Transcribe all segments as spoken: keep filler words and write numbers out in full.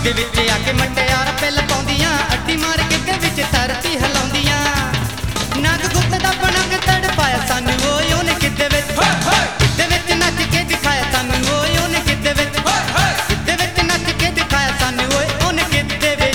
ਗਿੱਧੇ ਵਿੱਚ ਆ ਕੇ ਮੁਟਿਆਰ ਪਿੱਲ ਪਾਉਂਦੀਆਂ, ਅੱਡੀ ਮਾਰ ਗਿੱਧੇ ਵਿੱਚ ਧਰਤੀ ਹਿਲਾਉਂਦੀਆਂ। ਨੱਕ ਗੁੱਤ ਦਾ ਬਣਕ ਤੜਪਾਇਆ ਸਾਨੂੰ ਓਏ ਉਹਨੇ ਗਿੱਧੇ ਵਿੱਚ, ਗਿੱਧੇ ਵਿੱਚ ਨੱਚ ਕੇ ਦਿਖਾਇਆ ਸਾਨੂੰ ਓਏ ਉਹਨੇ ਗਿੱਧੇ ਵਿੱਚ, ਗਿੱਧੇ ਵਿੱਚ ਨੱਚ ਕੇ ਦਿਖਾਇਆ ਸਾਨੂੰ ਓਏ ਉਹਨੇ ਗਿੱਧੇ ਵਿੱਚ।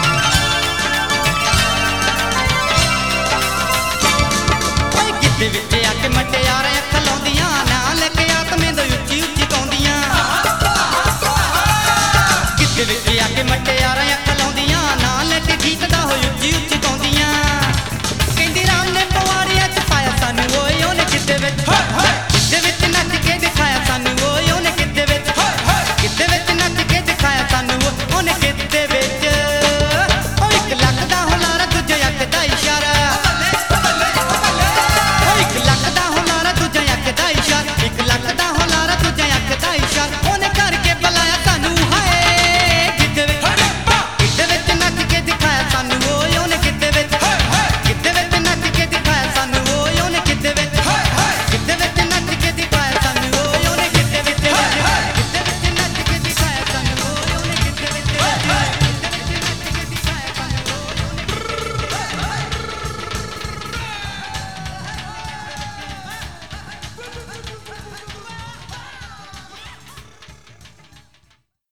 ਗਿੱਧੇ ਵਿੱਚ